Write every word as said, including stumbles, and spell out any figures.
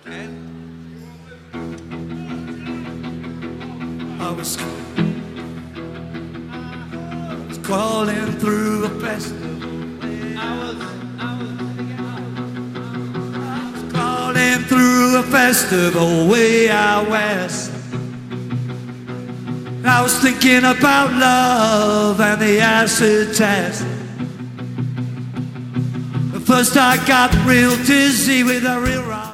I was, was crawling through a festival. I was, I was, I was crawling through a festival way out west. I was thinking about love and the acid test. But first I got real dizzy with a real rock.